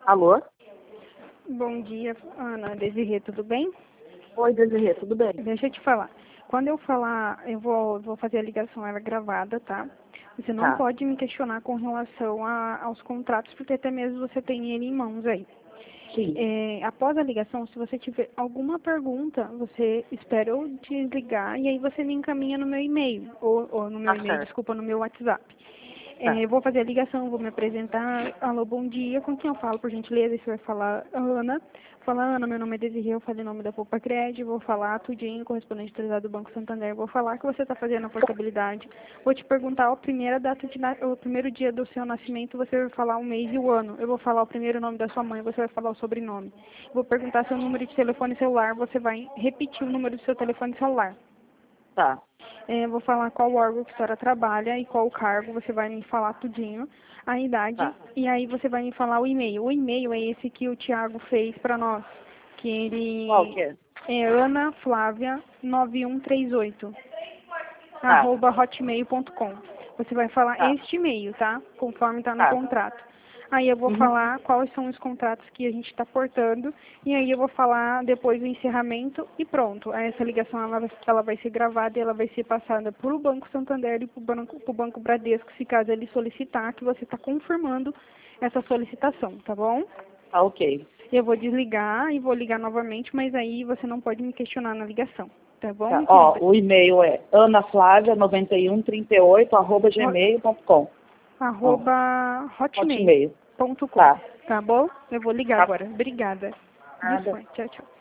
Alô? Bom dia, Ana Desirê, tudo bem? Oi, Desirê, tudo bem? Deixa eu te falar. Quando eu falar, eu vou fazer a ligação, ela é gravada, tá? Você não Tá. pode me questionar com relação aos contratos, porque até mesmo você tem ele em mãos aí. Sim. Após a ligação, se você tiver alguma pergunta, você espera eu desligar e aí você me encaminha no meu e-mail, ou no meu Tá e-mail, certo. desculpa, no meu WhatsApp. Tá. Eu vou fazer a ligação, vou me apresentar. Alô, bom dia. Com quem eu falo, por gentileza? Você vai falar Ana. Fala, Ana, meu nome é Desirê, eu falei o nome da Poupa Cred, vou falar tudinho, correspondente autorizado do Banco Santander, vou falar que você está fazendo a portabilidade. Vou te perguntar a primeira data o primeiro dia do seu nascimento, você vai falar o mês e o ano. Eu vou falar o primeiro nome da sua mãe, você vai falar o sobrenome. Vou perguntar seu número de telefone celular, você vai repetir o número do seu telefone celular. Tá. Vou falar qual órgão que a senhora trabalha e qual o cargo, você vai me falar tudinho, a idade, Tá. e aí você vai me falar o e-mail. O e-mail é esse que o Thiago fez para nós, que Qual ele que é? é anaflavia9138, Tá. @hotmail.com. Você vai falar Tá. este e-mail, tá? Conforme está no Tá. contrato. Aí eu vou Uhum. falar quais são os contratos que a gente está portando, e aí eu vou falar depois do encerramento e pronto. Aí essa ligação ela vai ser gravada e ela vai ser passada para o Banco Santander e para o Banco Bradesco, se caso ele solicitar, que você está confirmando essa solicitação, tá bom? Tá, ok. Eu vou desligar e vou ligar novamente, mas aí você não pode me questionar na ligação, tá bom, Tá. minha Ó, querida? o e-mail é anaflavia9138@gmail.com. Ó, @hotmail.com, Hotmail. Tá. tá bom? Eu vou ligar Tá. agora. Obrigada. Nada. Disponha. Tchau, tchau.